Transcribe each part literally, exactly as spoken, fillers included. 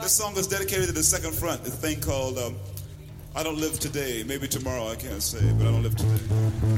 This song is dedicated to the second front, a thing called um, I Don't Live Today. Maybe tomorrow, I can't say, but I don't live today.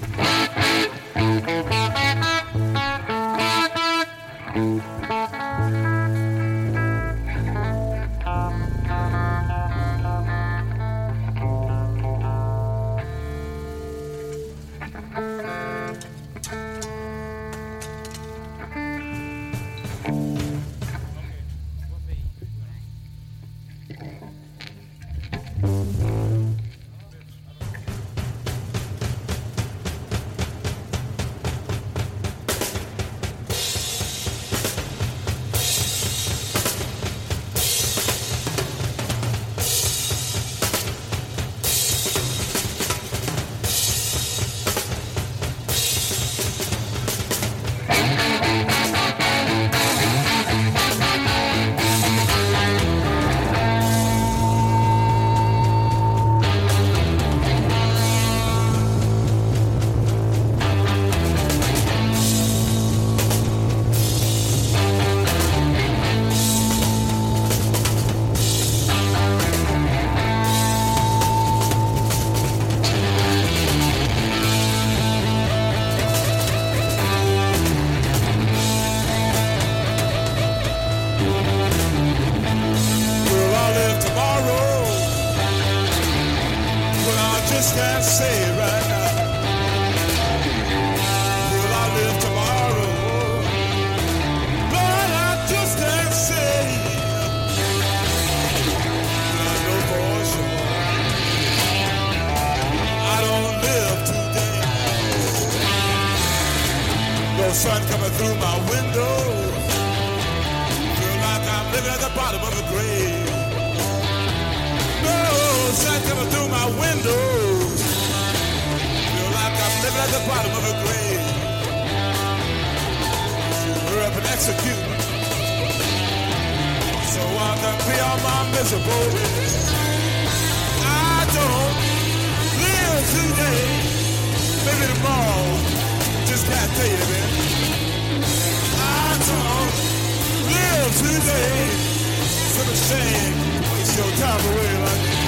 Sun coming through my window, feel like I'm living at the bottom of a grave. No, sun coming through my window, feel like I'm living at the bottom of a grave. Hurry up and execute, so I can be on my miserable. I don't live today, maybe tomorrow. Just can't tell you, man. I don't live today. It's a shame. Waste your time away like that.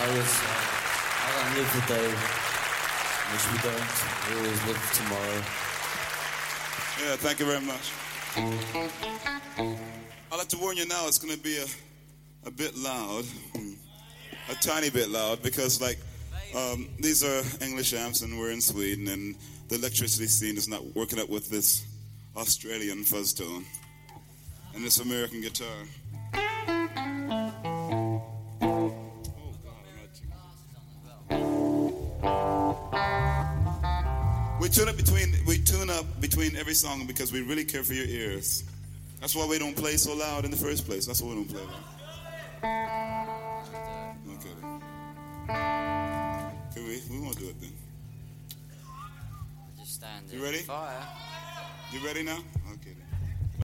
was, uh, I don't live the day, which we don't. We always live tomorrow. Yeah, thank you very much. I'd like to warn you now, it's going to be a, a bit loud, a tiny bit loud, because like um, these are English amps and we're in Sweden, and the electricity scene is not working up with this Australian fuzz tone and this American guitar. We tune up between we tune up between every song because we really care for your ears. That's why we don't play so loud in the first place. That's why we don't play loud. Okay. Can we? We won't do it then. Just stand You ready? Fire. You ready now?